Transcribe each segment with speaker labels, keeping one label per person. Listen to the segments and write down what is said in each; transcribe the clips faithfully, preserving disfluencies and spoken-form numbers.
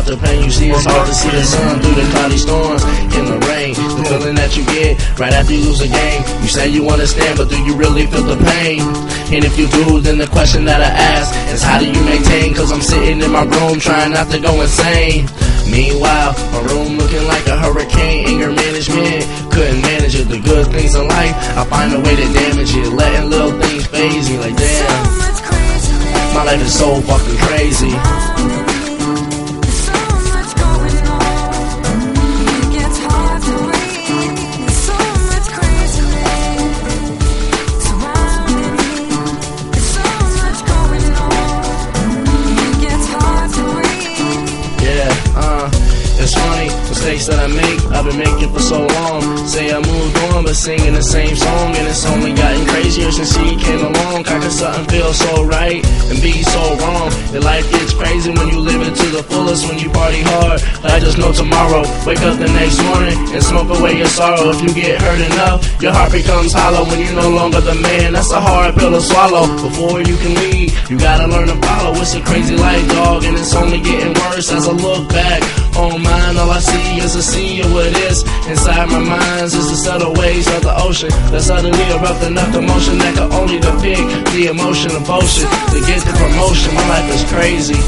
Speaker 1: the pain you see, it's hard to see the sun through the cloudy storms. In the rain, the feeling that you get right after you lose a game. You say you understand, but do you really feel the pain? And if you do, then the question that I ask is how do you maintain? Cause I'm sitting in my room trying not to go insane. Meanwhile, my room looking like a hurricane. Anger management, couldn't manage it. The good things in life, I find a way to damage it. Letting little things phase me like damn. My life is so fucking crazy. It's funny, mistakes that I make, I've been making for so long. Say I moved on, but singing the same song, and it's only gotten crazier since she came along. How can something feel so right and be so wrong? Your life gets crazy when you live it to the fullest, when you party hard. I just know tomorrow, wake up the next morning and smoke away your sorrow. If you get hurt enough, your heart becomes hollow when you're no longer the man. That's a hard pill to swallow. Before you can lead, you gotta learn to follow. It's a crazy life, dog, and it's only getting worse as I look back on mine. All I see is a sea of what is. Inside my mind is the subtle waves of the ocean that suddenly erupt enough commotion that can only depict the emotion of ocean. To get the promotion, my life is crazy.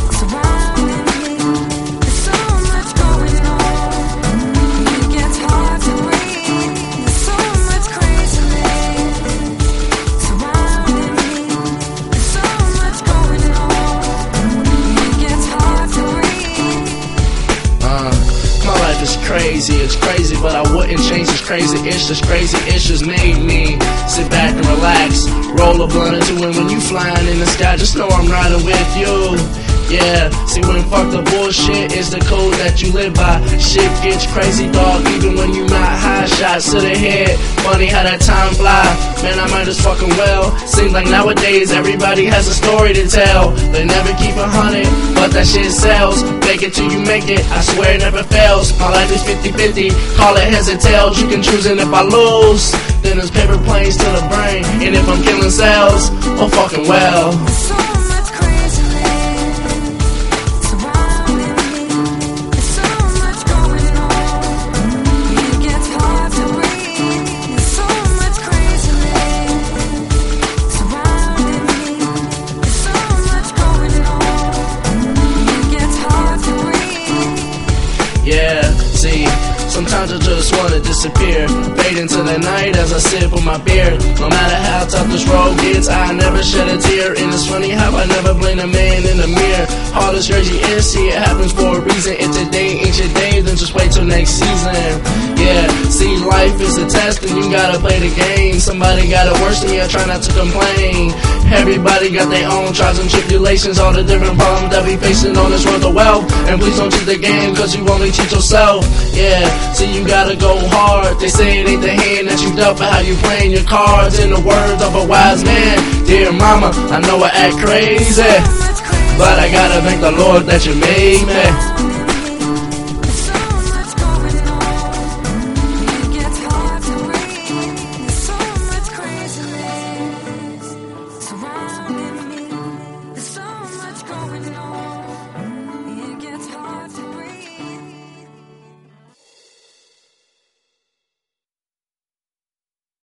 Speaker 1: It's crazy, it's crazy, but I wouldn't change this crazy ish. This crazy ish just made me sit back and relax. Roll a blunt or two, and when you flying in the sky, just know I'm riding with you. Yeah, see when fuck the bullshit is the code that you live by. Shit gets crazy, dog, even when you not high. Shots to the head, funny how that time fly. Man, I might as fucking well. Seems like nowadays everybody has a story to tell. They never keep a hundred, but that shit sells. Fake it till you make it, I swear it never fails. My life is fifty fifty, call it heads and tails. You can choose, and if I lose, then there's paper planes to the brain. And if I'm killing cells, oh fucking well. Yeah, see, sometimes I just wanna disappear, fade into the night as I sip on my beer. No matter how tough this road gets, I never shed a tear. And it's funny how I never blame a man in the mirror. All this crazy is, see, it happens for a reason. If today ain't your day, then just wait till next season. Yeah, see, life is a test and you gotta play the game. Somebody got it worse than me, I try not to complain. Everybody got their own trials and tribulations, all the different problems that we facing on this world of wealth. And please don't cheat the game, cause you only cheat yourself. Yeah, see, you gotta go hard. They say it ain't the hand that you dealt, but how you playing your cards. In the words of a wise man, dear mama, I know I act crazy, but I gotta thank the Lord that you made me.